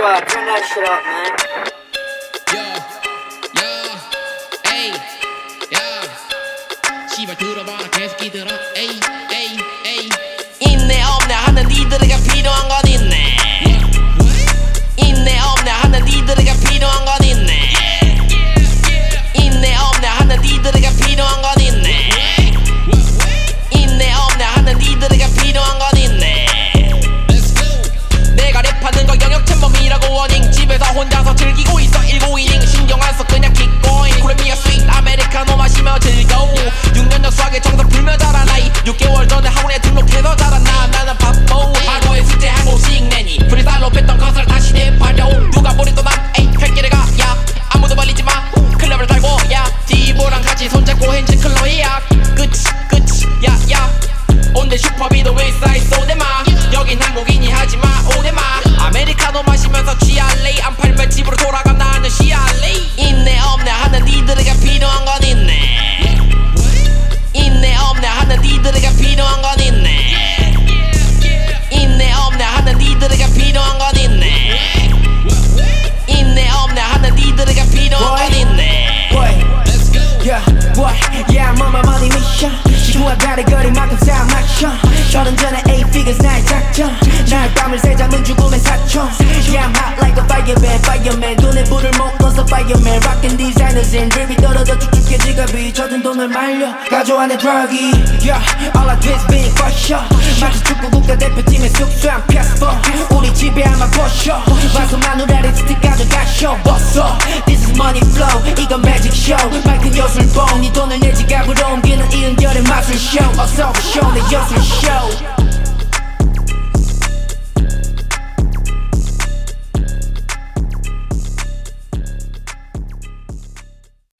squad, turn that shit up, man. 에이, 야, 씨발 들어봐라 개새끼들아, 에이, 인내 없네 하는 니들에게 필요한 건 있네. 인내 없네 하는 니들에게 필요한 건 있네. 인내 없네 하는 니들에게 필요한 건 있네. 인내 없네 하는 니들에게 필요한 건 있네. 내가 랩하는 거 영역 챔범이라고 워닝. 집에서 혼자서 즐기고 있어 19이닝. 신경 안 써 그냥 킥고잉. 코레미아 스윗 아메리카노 마시며 즐거워. 6년 역사하게 정석 풀며 자란 아이. 6개월 전에 학원에 등록해서 자란 나는 바보. 하루에 숙제 한 곡씩 내니 프리스타일로 뺐던 것을 다시 랩하려. 누가 보리 또 난 에이 갈 길에 가야 아무도 말리지 마. 클럽을 달고 야 디보랑 같이 손잡고 행진 클로이야. 끝이 야야 온대 슈퍼비도 웨이사이드 쏘대마. 여긴 한국인이 하지마 오대마. 아메리카노 마시면서 취할래. 안 팔면 집으로 돌아가 나는 쉬할래. 인내 없네 하는 니들에게 필요한 건 있네. 인내 없네 하는 니들에게 필요한 건 있네. 인내 없네 하는 니들에게 필요한 건 있네. 인내 없네 하는 니들에게 필요한 건 있네. Yeah, I'm on my money mission. 지구와 달의 거리만큼 다 맞춰. 결혼 전에 8 figures 나의 작전. 날 밤을 새자면 죽음의 사촌. Yeah, I'm hot like a fireman. 돈에 불을 못 꺼서 fireman. Rockin' designers and drip이 떨어져 쭉쭉해 지갑이. 젖은 돈을 말려 가져와 내 drug이. Yeah, all I do is being for sure. 마치 축구 국가대표팀의 숙소한 PS4. 우리 집에 아마 보셔. 와서 마누라 립스틱 가져가셔. 벗어. This is money flow. 이건 magic show. 맑은 요술봉. 네 돈을 내 지갑으로 옮기는 이 은결의 마술쇼. 어서 오쇼 내 요술쇼.